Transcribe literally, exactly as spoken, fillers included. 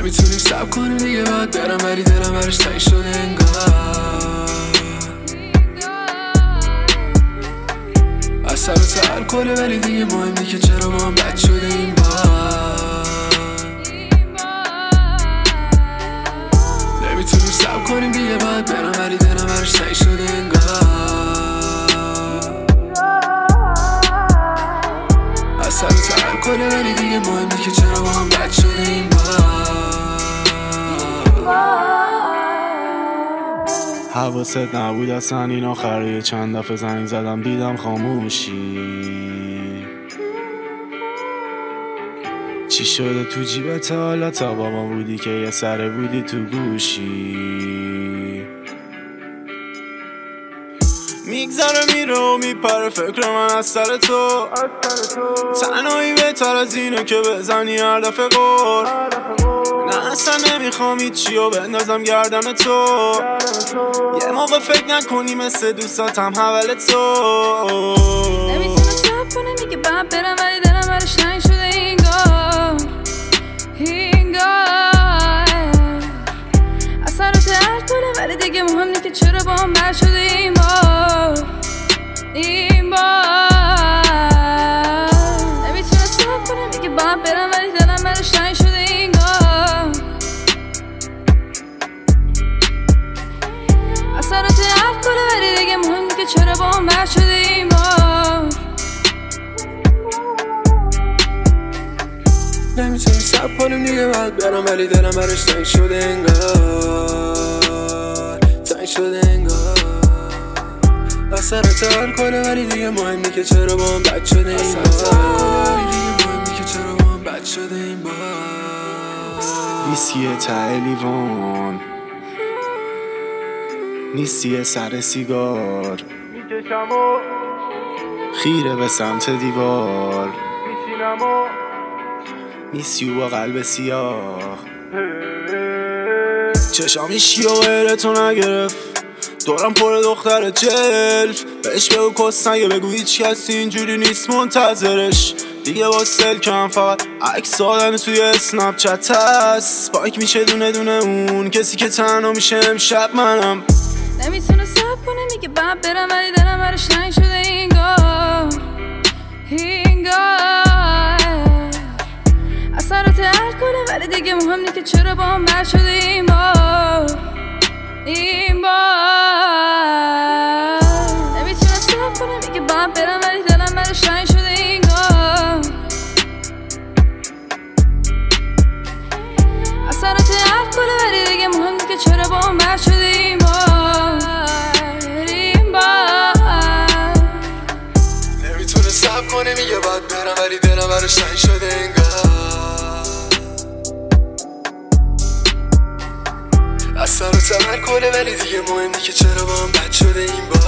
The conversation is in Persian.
نمیتونیم صبر کنیم دیگه باید برم ولی دلم برش تنگ شده انگار از سر و سر الکله ولی دیگه مهم نی که چرا با هم بد شده این بار نمیتونیم صبر کنیم دیگه باید برم ولی دلم برش تنگ شده انگار از سر و سر الکله ولی دیگه مهم نی که چرا با هم بد شده این بار حواست نبود اصلا این آخره چند دفعه زنگ زدم دیدم خاموشی چی شده تو جیبت حالا تا بابا بودی که یه سره بودی تو گوشی میگذره میره و میپره فکر من از سر تو تنهایی بهتر از اینه که بزنی هر دفعه قول نه اصلا نمیخوام هیچی و بندازم گردن تو یه موقع فکر نکنی مثل دوستاتم حول تو نمیتونم صبر کنم دیگه باید برم ولی دلم برش تنگ شده اینگار اینگار از سر و سر کنه ولی دیگه مهم نی که چرا با هم بر شده این بار این بار نمیتونم صبر کنم دیگه باید برم ولی دلم برش تنگ شده اینگار از سر و سر کنه ولی دیگه مهم نی که چرا با هم بر شده این بار نمیتونیم صبر کنیم دیگه باید برم ولی دلم برش تنگ شده انگار تنگ شده انگار از سر تر کنه ولی دیگه مهم نی که چرا با هم بد شده این بار ولی دیگه مهم نی که چرا با هم بد شده این بار ویسکی ته لیوان نیستی سر سیگار خیره به سمت دیوار میسیو با قلب سیاه چشامی شی و غیرتو نگرفت دورم پر دختر جلف بهش بگو کس نگه بگو هیچ کسی اینجوری نیست منتظرش دیگه با سلکم فقط عکس دادن توی اسنپ چت هست پاک میشه دونه دونه اون کسی که تنها میشه امشب منم نمیتونه صبر کنه میگه باید برم ولی دلم برش تنگ شده اینگار اینگار از سر و تر کنه ولی دیگه مهم نی که چرا با هم بر شده این بار این بار نمیتونه صبر کنه میگه باید برم ولی دلم برش تنگ شده اینگار از سر و تر کنه ولی دیگه مهم نی که چرا با هم بر شده این بار این بار نمیتونه صبر کنه میگه باید برم ولی دلم برش تنگ شده انگار از سر و سر کنه ولی دیگه مهم نی که چرا با هم بد شده این بار